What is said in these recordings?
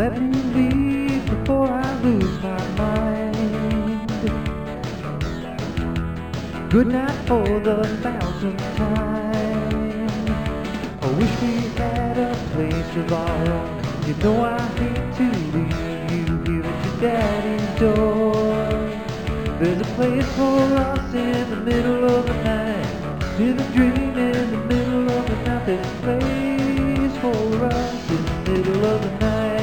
Let me leave before I lose my mind. Good night for the 1000th time. I wish we had a place of our own. You know I hate to leave you here at your daddy's door. There's a place for us in the middle of the night. Live a dream in the middle of the night. There's a place for us in the middle of the night.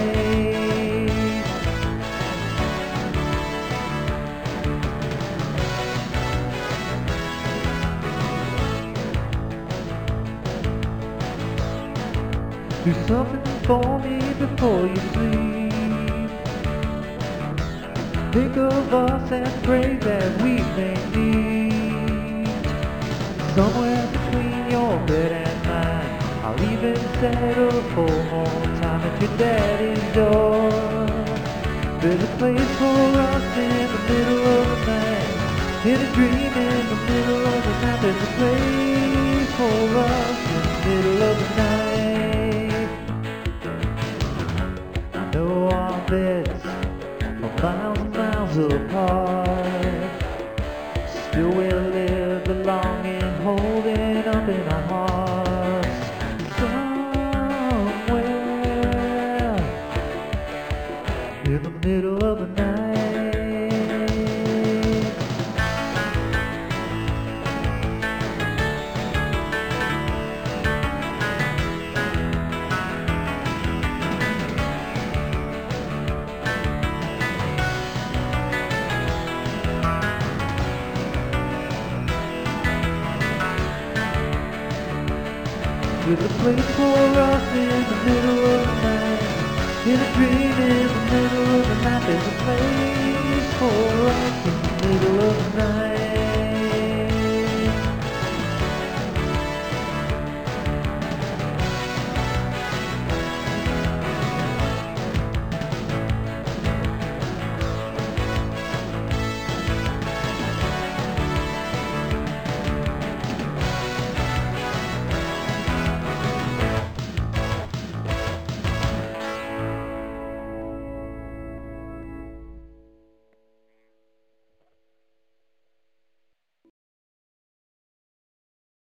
Do something for me before you sleep. Think of us and pray that we may meet somewhere between your bed and mine. I'll even settle for more time at your daddy's door. There's a place for us in the middle of the night. In a dream in the middle of the night. There's a place for us in the middle of the night. I know our beds are miles and miles apart. Still we'll live belonging, holding up in our hearts. Somewhere in the middle of the night. There's a place for us in the middle of the night. In a dream in the middle of the night. There's a place for us in the middle of the night.